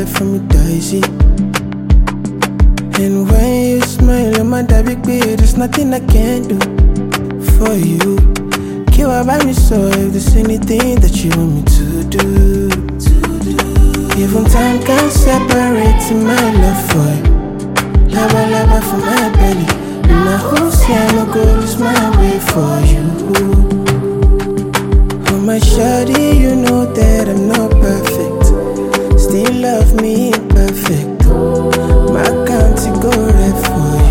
life for me, dicey. And when you smile, I'm a big beat. There's nothing I can't do for you. Kill about me, so if there's anything that you want me to do. Even time can't separate my love for you. Lava, lava for my belly. My whole no go lose my way for you. Oh my shawty, you know that I'm not perfect. Still love me imperfect. My county go right for you.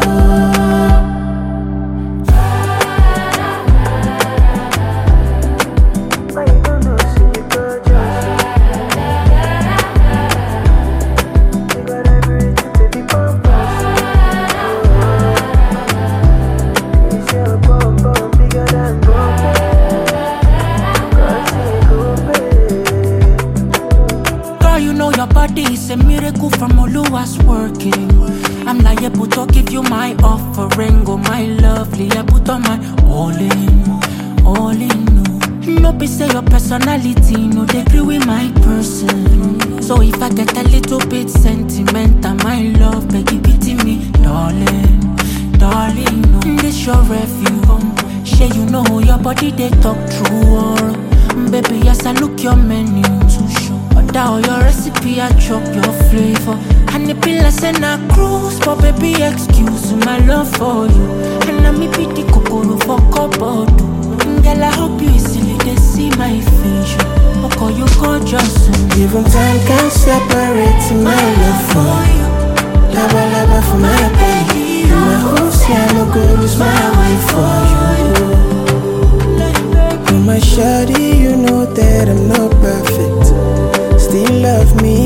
Your body is a miracle from Oluwa's working. I'm liable to give you my offering. Oh my lovely, I put on my all in, all in. No be say your personality, no they agree with my person. So if I get a little bit sentimental, my love, beg you pity me, darling, darling. No. This your refuge, shey you know your body they talk true. Baby, yes I look your menu to show. Or your recipe, I chop your flavor. And it be less than a cruise, but baby, excuse my love for you. And I'm me pity kokoro for cupboard. Girl, I hope you easily they see my face. Okay, you gorgeous. Even time can't separate my love for you. Lava, lava for my baby. My hopes, yeah, no go lose my way for you. Oh my shawty, you know that I'm not perfect. Still love me